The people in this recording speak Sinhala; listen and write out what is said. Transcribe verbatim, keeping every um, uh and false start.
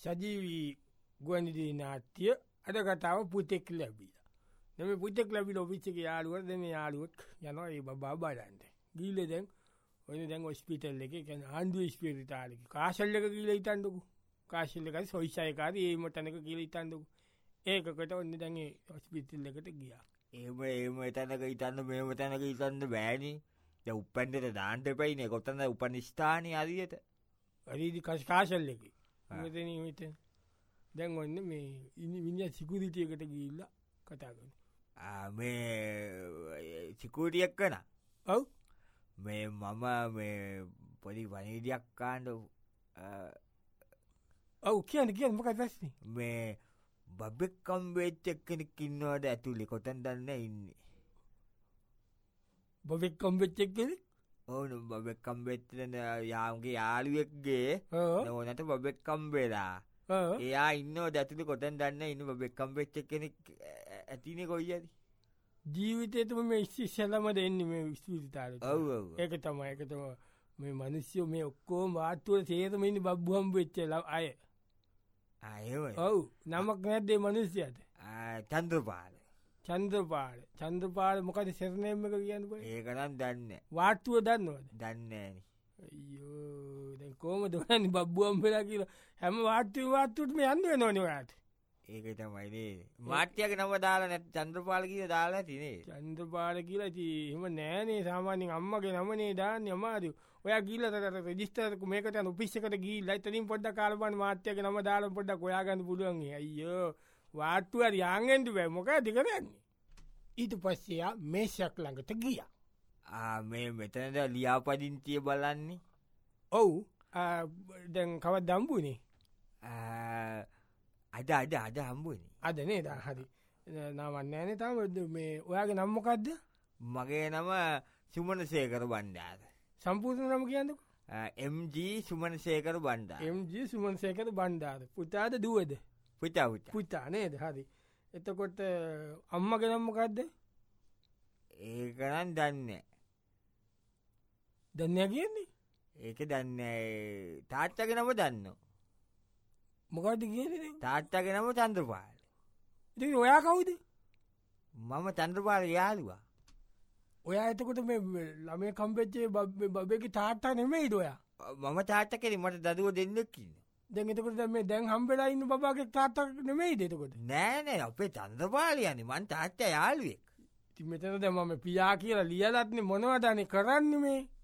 සජීවී ගුවන්විදුලි නාට්‍ය අද කතාව පුතෙක් ලැබිලා. දැන් මේ පුතෙක් ලැබිලා ඔෆිස් එකේ යාළුවෝ දෙන්නේ යාළුවෙක් යනවා ඒ බබා බලන්න. ගිහලා දැන් ඔයනේ දැන් හොස්පිටල් එකේ කියන්නේ ආණ්ඩුවේ ස්පිරිතාලේ කාෂල් එක ගිහලා හිටන්නකෝ. කාෂල් එකයි සොයිසයි කාදී ඒ මොටනක ගිහලා හිටන්නකෝ. ඒකකට ඔන්නේ දැන් ඒ හොස්පිටල් එකට ගියා. එහෙම එහෙම එතනක හිටන්න මෙහෙම තැනක හිටන්න බෑනේ. දැන් උපැන්දට දාන්න එපයිනේ. කොතනද උපන් ස්ථානේ හරියට? හරිදි කාෂල් එකේ. මෙතන මෙතන දැන් ඔන්නේ මේ මිනිහා සිකියුරිටි එකට ගිහිල්ලා කතා කරනවා. ආ මේ සිකියුරිටි එක්කන. ඔව්. මේ මම මේ පොඩි වණීඩියක් කාණ්ඩ ඔව් කියන්නේ කියන්නේ මොකක්ද ප්‍රශ්නේ? මේ බබෙක් කම්බෙච්ච කෙනෙක් ඉන්නවද ඇතුලේ කොතනද නැහැ ඉන්නේ. බබෙක් කම්බෙච්ච කෙනෙක්? ඕන බබෙක් කම්බෙච්ච යාම්ගේ යාළුවෙක්ගේ නෝනට බබෙක් කම්බෙලා. එයා ඉන්නවද ඇතුලේ කොතනද නැහැ ඉන්න බබෙක් කම්බෙච්ච කෙනෙක් ඇතිනේ කොයියද? ජීවිතේටම මේ ඉස්සෙල්ලාම දෙන්නේ මේ ස්පිරිතාලේ. ඔව් ඔව්. ඒක තමයි ඒක තමයි මේ මිනිස්සු මේ ඔක්කොම වාට්ටුවල තේරෙම ඉන්නේ බබ්බු හම්බෙච්ච අය. ආ එහෙමයි. ඔව් නමක් නැද්ද මේ මිනිස්සයාට? ආ චන්ද්‍රපාල. චන්ද්‍රපාල. චන්ද්‍රපාල මොකද සර්නේම් එක කියන්නේ බෑ? ඒක නම් දන්නේ. වාට්ටුව දන්නවද? දන්නේ නෑනේ. අයියෝ දැන් කොහමද වන්නේ බබ්බු හම්බෙලා කියලා හැම වාට්ටුවේ වාට්ටුවට මේ යන්න වෙනවනේ ඔයාට. ඒක තමයි නේ. මාත්‍යාගේ නම දාලා නැත් චන්ද්‍රපාල කියලා දාලා ඇති නේ. චන්ද්‍රපාල කියලා ඉතින් එහෙම නෑනේ සාමාන්‍යයෙන් අම්මගේ නමනේ දාන්නේ අමාරු. ඔයා ගිහලා රෙජිස්ටර් මේකට යන ඔෆිස් එකට ගිහිල්ලා එතනින් පොඩ්ඩක් කාලා බලන්න මාත්‍යාගේ නම දාලා පොඩ්ඩක් හොයාගන්න පුළුවන්. අයියෝ වාට්ටුව හරි යන්ගෙන්ද බෑ මොකද කරන්නේ? ඊට පස්සේ ආ මේෂක් ළඟට ගියා. ආ මේ මෙතනද ලියාපදිංචිය බලන්නේ. ඔව් දැන් කවද්ද හම්බුනේ? අද අද අද හම්බුනේ. අද නේද? හරි. නම නෑනේ තාම මේ ඔයාගේ නම මොකද්ද? මගේ නම සුමනසේකර බණ්ඩාර. සම්පූර්ණ නම කියන්නකෝ. එම්.ජී. සුමනසේකර බණ්ඩාර. එම්.ජී. සුමනසේකර බණ්ඩාර. පුතාද දුවද? පුතා පුතා. පුතා නේද? හරි. එතකොට අම්මගේ නම මොකද්ද? ඒක නම් දන්නේ. දන්නේ කියන්නේ? ඒක දන්නේ. තාත්තගේ නම දන්නෝ. මොකද්ද කියන්නේ? තාත්තගේ නම චන්ද්‍රපාල. ඉතින් ඔයා කවුද? මම චන්ද්‍රපාල යාළුවා. ඔයා එතකොට මේ ළමයි කම්බෙච්චේ බබේගේ තාත්තා නෙමෙයිද ඔයා? මම තාත්තා කෙනෙක් මට දරුවෝ දෙන්නෙක් ඉන්නවා. දැන් එතකොට දැන් මේ දැන් හම්බෙලා ඉන්න බබාගේ තාත්තා නෙමෙයිද එතකොට? නෑ නෑ අපේ චන්ද්‍රපාල යන්නේ මං තාත්තා යාළුවෙක්. ඉතින් මෙතන දැන් මම පියා කියලා ලියලත්නේ මොනවද අනේ කරන්නේ මේ?